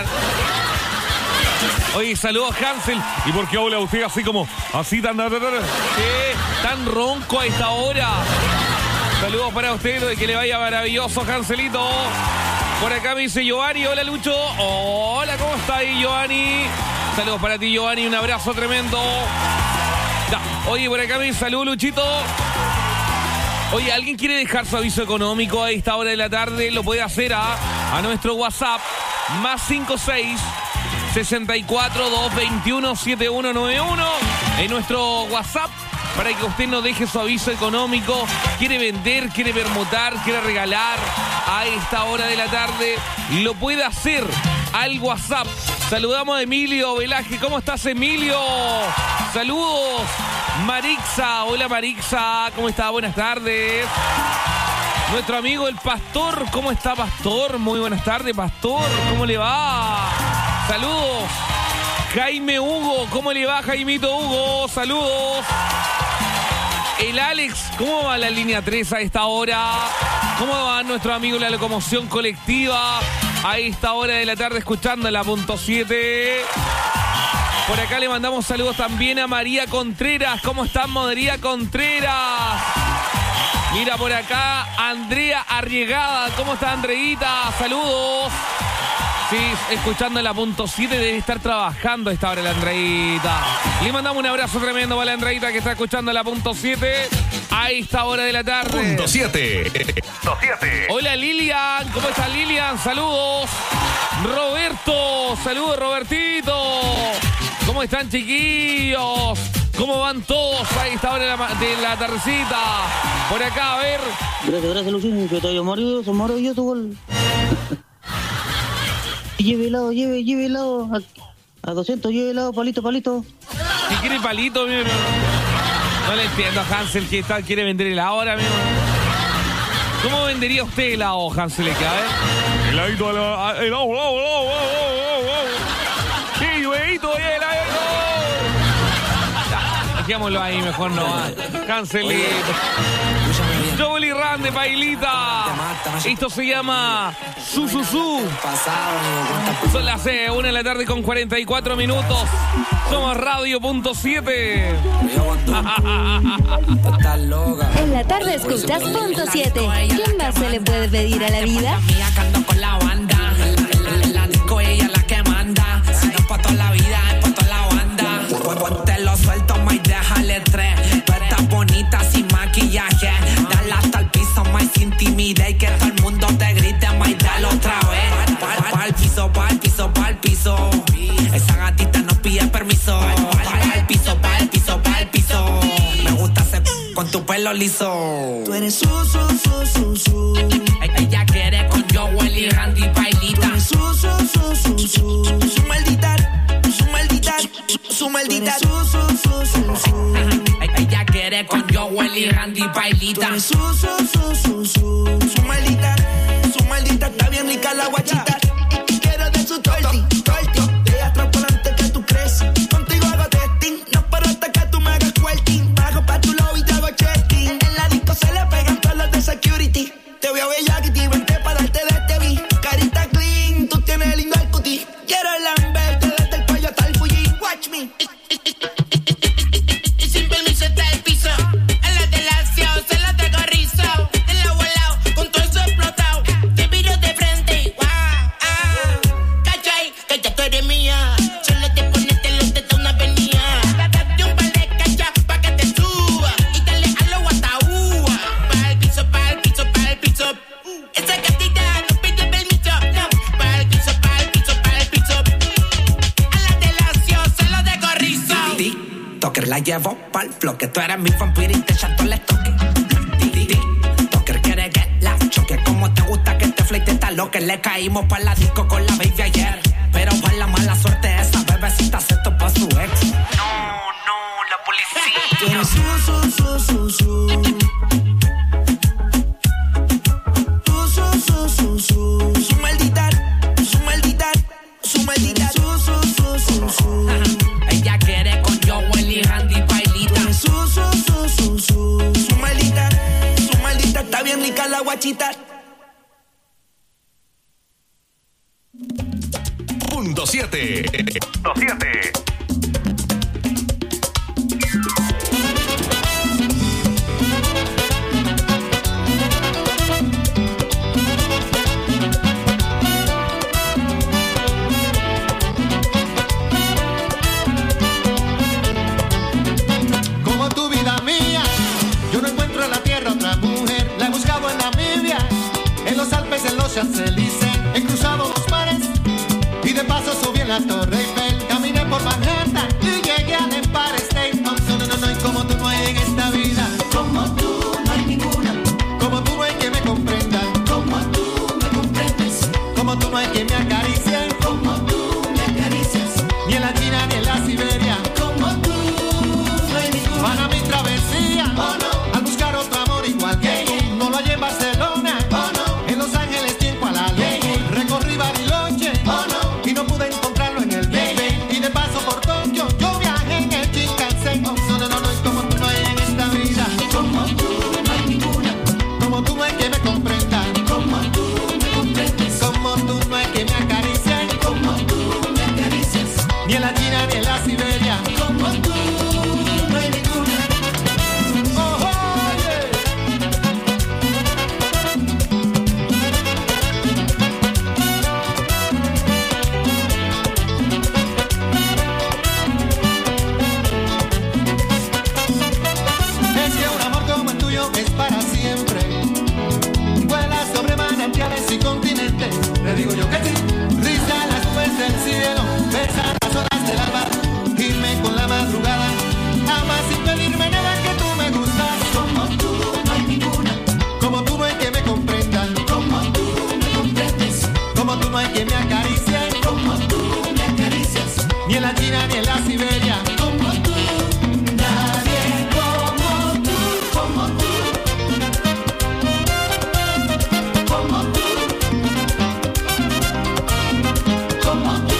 Oye, saludos Hansel. ¿Y por qué habla usted así como, así tan, tan, tan, tan, ¿qué? Tan ronco a esta hora? Saludos para usted, que le vaya maravilloso, Hanselito. Por acá me dice Giovanni. Hola, Lucho. Hola, ¿cómo está ahí, Giovanni? Saludos para ti, Giovanni. Un abrazo tremendo. Ya. Oye, por acá me dice salud, Luchito. Oye, ¿alguien quiere dejar su aviso económico a esta hora de la tarde? Lo puede hacer a, a nuestro WhatsApp. Más cinco seis, sesenta y cuatro, dos veintiuno, setenta y uno noventa y uno. En nuestro WhatsApp, para que usted nos deje su aviso económico. Quiere vender, quiere permutar, quiere regalar, a esta hora de la tarde lo puede hacer al WhatsApp. Saludamos a Emilio Velaje. ¿Cómo estás, Emilio? Saludos. Marixa. Hola, Marixa. ¿Cómo está? Buenas tardes. Nuestro amigo el Pastor. ¿Cómo está, Pastor? Muy buenas tardes, Pastor. ¿Cómo le va? Saludos. Jaime Hugo. ¿Cómo le va, Jaimito Hugo? Saludos. El Alex. ¿Cómo va la línea tres a esta hora? ¿Cómo va nuestro amigo la locomoción colectiva a esta hora de la tarde escuchando la punto siete? Por acá le mandamos saludos también a María Contreras. ¿Cómo están, María Contreras? Mira por acá, Andrea Arriegada. ¿Cómo está, Andreita? Saludos. Sí, escuchando la punto siete, debe estar trabajando a esta hora la Andreita. Le mandamos un abrazo tremendo para la Andreita que está escuchando la punto siete a esta hora de la tarde. Punto siete. Punto siete. Hola, Lilian. ¿Cómo está, Lilian? Saludos. Roberto. Saludos, Robertito. ¿Cómo están, chiquillos? ¿Cómo van todos a esta hora de la, de la tardecita? Por acá, a ver. Gracias, gracias, Luciano, que te haya maravilloso, maravilloso gol. Lleve helado, lleve, lleve helado. A, a doscientos, lleve helado, palito, palito. ¿Qué quiere palito, amigo? No, no le entiendo a Hansel que está, quiere vender helado ahora, amigo. ¿Cómo vendería usted helado, Hansel? A ver. Heladito, helado, helado, helado, helado, helado. Sí, huevito, helado. Dejémoslo ahí, mejor no. Cancelito. Jolie Ran de Pailita. Esto se llama Su Su Su. Son las una de la tarde con cuarenta y cuatro minutos. Somos Radio punto siete. En la tarde escuchas punto siete. ¿Quién más se le puede pedir a la vida? Con la banda, la disco ella es la que manda. Si no es pa' toda la vida, es pa' toda la banda. Ponte lo suelto, más déjale tres. Tú estás bonita sin maquillaje. Dale hasta el piso, más sin timidez. Y que todo el mundo te grite, más dale otra vez. Pa'l pa el piso, pa'l piso, pa'l piso. Esa gatita no pide permiso. Pa'l piso, pa'l piso, pa'l piso. Me gusta hacer con tu pelo liso. Tú eres su, su, su, su, su. Ella quiere con Joel y Randy Pailita. Su, su, su, su, su. Su maldita, su maldita, su, su maldita. Su, su, su, su, su. Ella quiere con Joel y Randy Pailita. Su, su, su, su, su. Su maldita, su maldita. Está bien rica la guachita. Y quiero de su torti, torti. De atrás por delante que tú crees. Contigo hago testing. No paro hasta que tú me hagas quilting. Bajo pa' tu lobby y te hago checking. En la disco se le pegan todos los de security. Te voy a ver ya que te vente para darte de este beat. Carita clean, tú tienes lindo el cutie. Quiero lamberte desde el cuello hasta el Fuji. Watch me. Y sin permiso está el piso. En la delación se la traigo rizo. En la volado con todo eso explotado. Te miro de frente. Wow, ah. Cachai, que ya tú eres mía. Solo te ponete los te da una avenida. Date un par de cachas pa' que te suba. Y dale a lo guataúa. Pa' el piso, pa' el piso, pa' el piso. Esa gatita no pide permiso. No, pa' el piso, pa' el piso, pa' el piso. A la delación se lo dejo rizo. Toker la llevo pa'l flow. Que tú eres mi vampiro y te echato le toque. Toker quiere que la choque. Como te gusta que te fleite está lo que le caímos pa' la disco con la baby ayer. Pero pa' la mala suerte esa bebecita se topa su ex. No, no, la policía. Tú eres su, su, su, su, su. Tú, su, su, su, su. Su maldita, su maldita, su maldita. Su, su, su, su, su. Ella quiere con Joel y Randy Pailita. Su, su, su, su, su. Su maldita, su maldita. Está bien rica la guachita. Punto siete. Punto siete. Como tu vida mía, yo no encuentro en la tierra otra mujer. La he buscado en Namibia, en los Alpes, en los Champs-Élysées. He cruzado los mares y de paso subí en la Torre Eiffel. Caminé por Manhattan y llegué al Empire State. No, no, no, no, y como tú no hay en esta vida. Como tú no hay ninguna. Como tú no hay que me comprenda. Como tú acaricien como tú me acaricias. Ni en la China ni en la Siberia como tú no hay ninguna. Van a mi travesía, oh, no. Al buscar otro amor igual que tú. No lo hallé en Barcelona, oh, no. En Los Ángeles tiempo a la ley. Recorrí Bariloche, oh, no. Y no pude encontrarlo en el Big Ben. Y de paso por Tokio yo viajé en el Shinkansen. Oh, no, no, no, no, y como tú no hay en esta vida. Como tú no hay ninguna. Como tú no hay que me comprenda. Como tú me comprendes. Como tú no hay que me acaricie. Como tú me acaricias. Ni en la China ni en la Siberia. Como tú no hay ninguna. Oh, oye. Es que un amor como el tuyo es para siempre. Vuela sobre manantiales y continentes. Le digo yo que sí. Risa las nubes del cielo. Besa las horas del alba. Gime con la madrugada. Ama sin pedirme nada que tú me gustas. Como tú no hay ninguna. Como tú no hay que me comprendan. Como tú me comprendes. Como tú no hay que me acaricie. Como tú me acaricias. Ni en la China ni en la Siberia. Como tú. Nadie como tú. Como tú. Como tú. Como tú.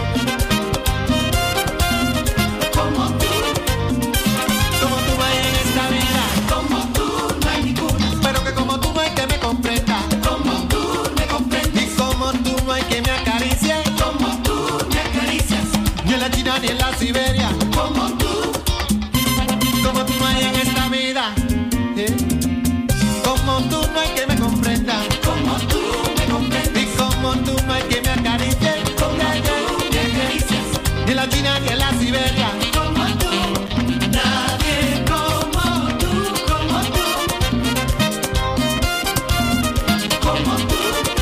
Como tú. Como tú no hay en esta vida. Como tú no hay ninguna. Pero que como tú no hay que me comprenda. Como tú me comprendes. Y como tú no hay que me acaricie. Como tú me acaricias. Ni en la China ni en la Siberia. Como tú. Como tú no hay en esta vida. ¿Eh? Como tú no hay que me comprenda. Como tú me comprendes. Y como tú no hay que me acaricie. Como tú me acaricias. Ni en la China ni en la Siberia. Como tú. Nadie como tú, como tú. Como tú.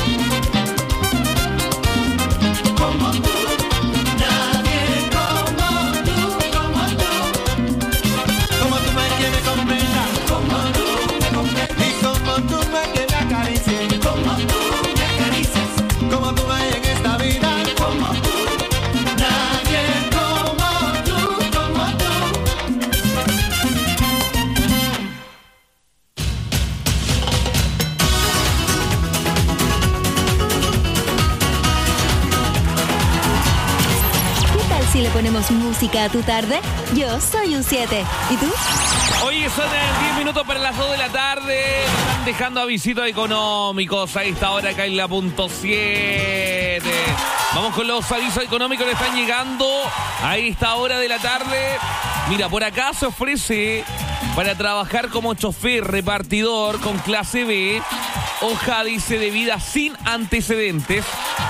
Como tú. Nadie como tú, como tú. Como tú no hay que me comprenda. Como tú me comprendes. Y como tú no hay que me acaricie. Como tú me acaricias. Como tú no hay en esta vida. Como tú. Nadie como tú, como tú. ¿Qué tal si le ponemos música a tu tarde? Yo soy un siete. ¿Y tú? Oye, son diez minutos para las dos de la tarde. Están dejando avisitos económicos a esta hora acá en la punto siete. Vamos con los avisos económicos que están llegando a esta hora de la tarde. Mira, por acá se ofrece para trabajar como chofer repartidor con clase B, hoja dice de vida sin antecedentes.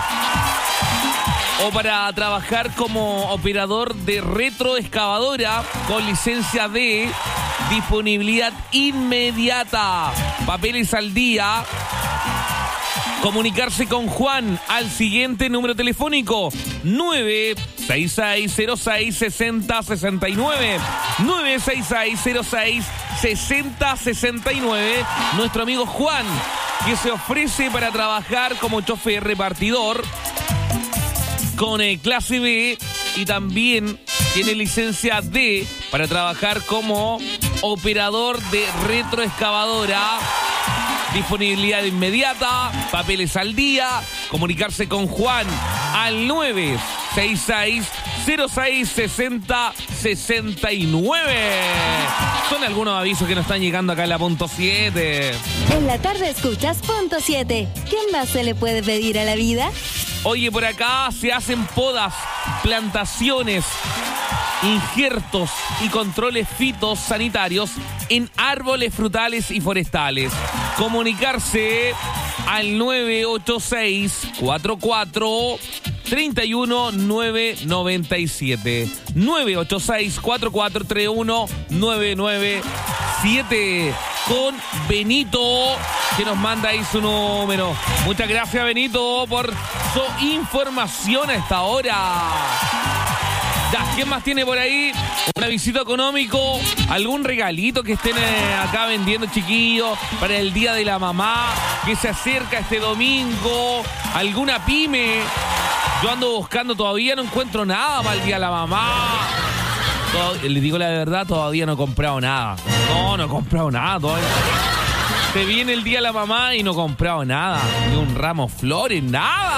O para trabajar como operador de retroexcavadora con licencia de disponibilidad inmediata. Papeles al día. Comunicarse con Juan al siguiente número telefónico: nueve seis seis cero seis seis cero seis nueve. nueve seis seis cero seis seis cero seis nueve. Nuestro amigo Juan, que se ofrece para trabajar como chofer repartidor con eh, clase B, y también tiene licencia D para trabajar como operador de retroexcavadora. Disponibilidad inmediata, papeles al día. Comunicarse con Juan al nueve seis seis cero seis seis cero seis nueve. Son algunos avisos que nos están llegando acá en la punto siete. En la tarde escuchas punto siete. ¿Qué más se le puede pedir a la vida? Oye, por acá se hacen podas, plantaciones, injertos y controles fitosanitarios en árboles frutales y forestales. Comunicarse al nueve ocho seis cuatro cuatro tres uno nueve nueve siete. nueve ocho seis cuatro cuatro tres uno nueve nueve siete. Con Benito, que nos manda ahí su número. Muchas gracias, Benito, por su información a esta hora. Ya, ¿quién más tiene por ahí? Un avisito económico, algún regalito que estén eh, acá vendiendo, chiquillos, para el Día de la Mamá, que se acerca este domingo, alguna pyme. Yo ando buscando, todavía no encuentro nada para el Día de la Mamá. Todo, les digo la verdad, todavía no he comprado nada. No, no he comprado nada todavía. Se viene el Día de la Mamá y no he comprado nada. Ni un ramo de flores, nada.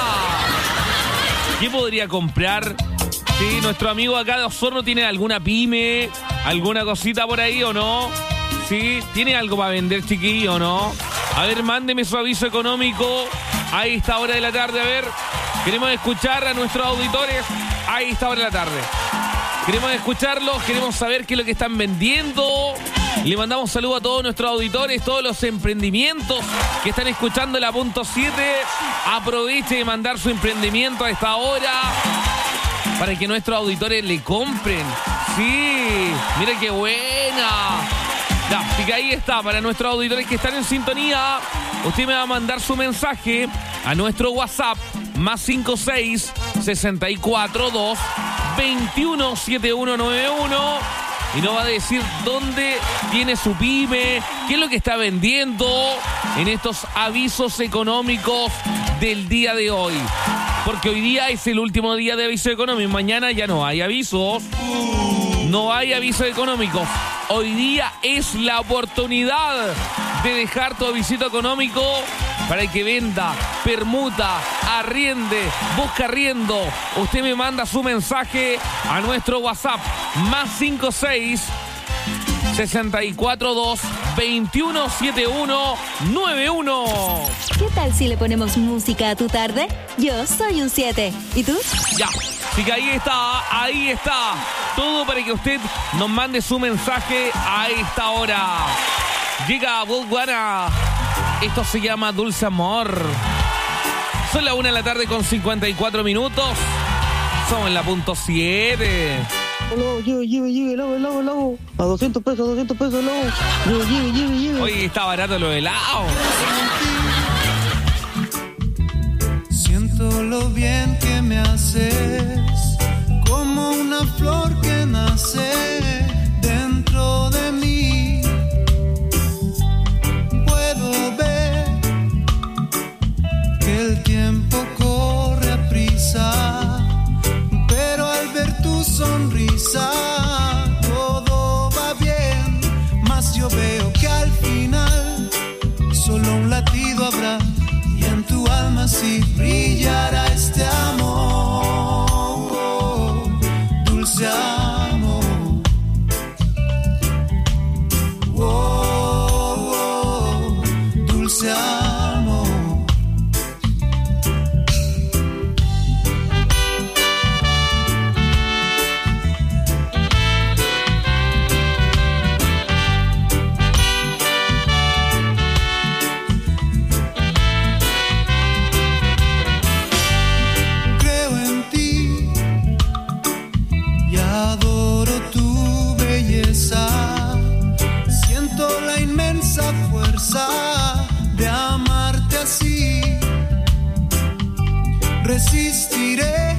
¿Qué podría comprar? Sí, nuestro amigo acá de Osorno tiene alguna pyme, alguna cosita por ahí o no. Sí, tiene algo para vender, chiquillo, o no. A ver, mándeme su aviso económico a esta hora de la tarde. A ver, queremos escuchar a nuestros auditores a esta hora de la tarde. Queremos escucharlos, queremos saber qué es lo que están vendiendo. Le mandamos saludo a todos nuestros auditores, todos los emprendimientos que están escuchando la punto siete. Aproveche de mandar su emprendimiento a esta hora para que nuestros auditores le compren. Sí, mire qué buena. Ya, así que ahí está, para nuestros auditores que están en sintonía, usted me va a mandar su mensaje a nuestro WhatsApp, más cinco seis, sesenta y cuatro, dos, veintiuno, setenta y uno noventa y uno, y nos va a decir dónde tiene su pyme, qué es lo que está vendiendo en estos avisos económicos del día de hoy. Porque hoy día es el último día de aviso económico, mañana ya no hay avisos, no hay avisos económicos. Hoy día es la oportunidad de dejar tu avisito económico para que venda, permuta, arriende, busca arriendo. Usted me manda su mensaje a nuestro WhatsApp, más cinco seis, sesenta y cuatro, dos, veintiuno, setenta y uno, noventa y uno. ¿Qué tal si le ponemos música a tu tarde? Yo soy un siete. ¿Y tú? Ya, así que ahí está, ahí está. Todo para que usted nos mande su mensaje a esta hora. Llega Bulguana. Esto se llama Dulce Amor. Son las una de la tarde con cincuenta y cuatro minutos. Somos en la punto siete. Lobo, lleve, lleve, lleve, lobo, lobo, lobo. A doscientos pesos, a doscientos pesos, lobo. Lleve, lleve, lleve, lleve. Oye, está barato lo helado. Siento lo bien que me haces, como una flor que nace dentro de mí. Puedo ver que el tiempo corre a prisa, pero al ver tu sonrisa todo va bien. Mas yo veo que al final solo un latido habrá, y en tu alma sí brillará este amor, dulce amor. Oh, oh, dulce amor. Siento la inmensa fuerza de amarte así. Resistiré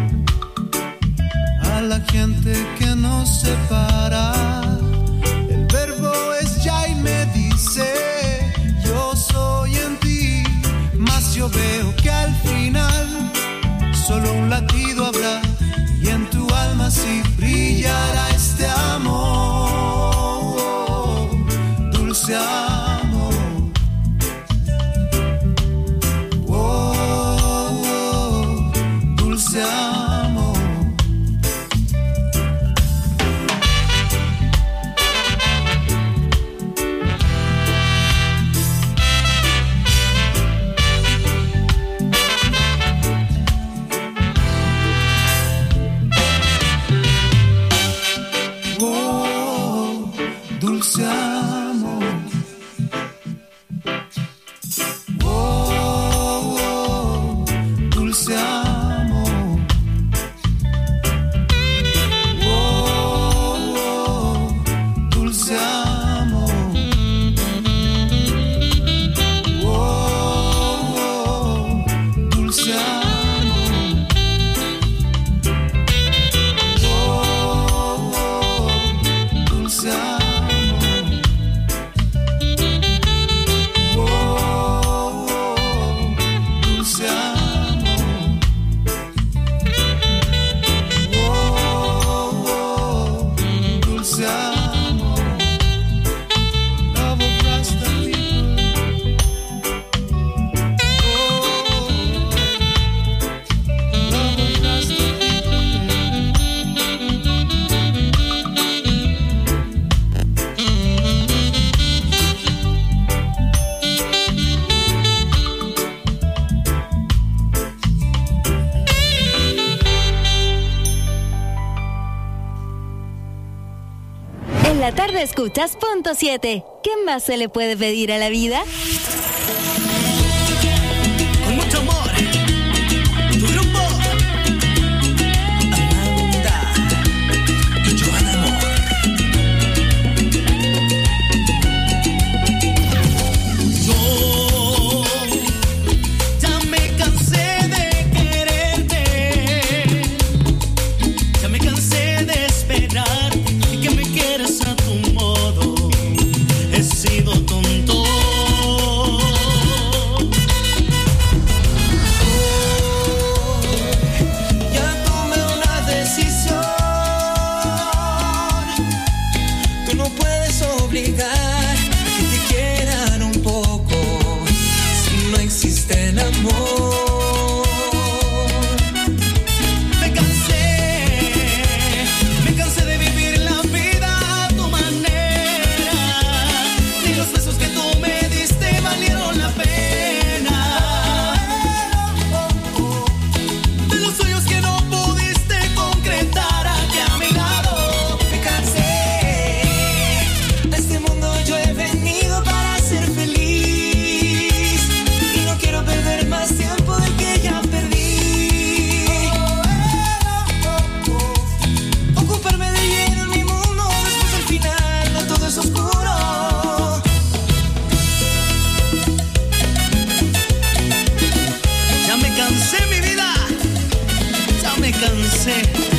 a la gente que nos separa. El verbo es ya y me dice yo soy en ti. Mas yo veo que al final solo un latido habrá, y en tu alma sí brillará este amor, dulce amor. Oh, oh, dulce amor. Dulce amor. Oh, oh, dulce amor. Oh, oh, dulce amor. Oh, oh, dulce amor. Oh, la tarde escuchas punto siete. ¿Qué más se le puede pedir a la vida? Con mucho amor, tu grupo Amanda y Joan Amor. Yo ya me cansé de quererte, ya me cansé de esperar y que me quieras a tu modo. He sido tonto. Obligar a que te quieran un poco si no existe el amor. Me cansé, me cansé de vivir la vida a tu manera. Ni los besos que tú me diste valieron la pena. De los sueños que no pudiste concretar aquí a mi lado. Me cansé. Yo he venido para ser feliz y no quiero perder más tiempo del que ya perdí. Ocuparme de lleno en mi mundo, después al final no todo es oscuro. Ya me cansé, mi vida, ya me cansé.